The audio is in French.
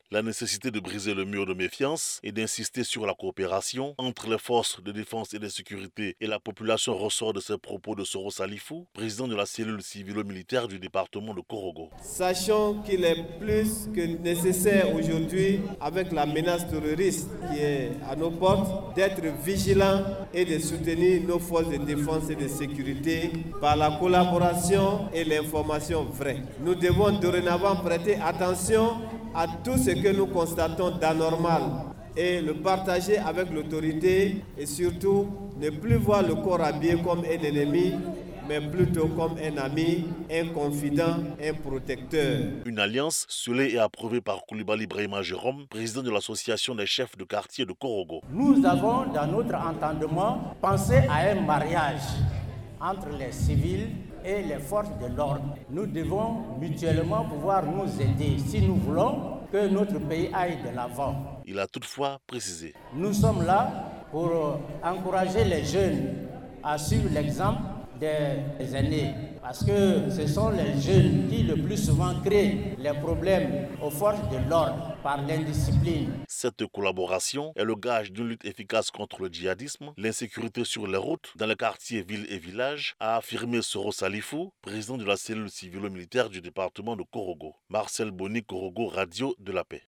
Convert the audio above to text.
La nécessité de briser le mur de méfiance et d'insister sur la coopération entre les forces de défense et de sécurité et la population ressort de ces propos de Soro Salifou, président de la cellule civilo-militaire du département de Korogo. Sachant qu'il est plus que nécessaire aujourd'hui, avec la menace terroriste qui est à nos portes, d'être vigilants et de soutenir nos forces de défense et de sécurité par la collaboration et l'information vraie. Nous devons dorénavant prêter attention à tout ce que nous constatons d'anormal et le partager avec l'autorité et surtout ne plus voir le corps habillé comme un ennemi, mais plutôt comme un ami, un confident, un protecteur. Une alliance scellée et approuvée par Koulibaly Brahima Jérôme, président de l'association des chefs de quartier de Korogo. Nous avons dans notre entendement pensé à un mariage entre les civils et les forces de l'ordre. Nous devons mutuellement pouvoir nous aider si nous voulons que notre pays aille de l'avant. Il a toutefois précisé. Nous sommes là pour encourager les jeunes à suivre l'exemple des aînés, parce que ce sont les jeunes qui le plus souvent créent les problèmes aux forces de l'ordre par l'indiscipline. Cette collaboration est le gage d'une lutte efficace contre le djihadisme, l'insécurité sur les routes, dans les quartiers, villes et villages, a affirmé Soro Salifou, président de la cellule civilo-militaire du département de Korogo. Marcel Boni, Korogo, Radio de la Paix.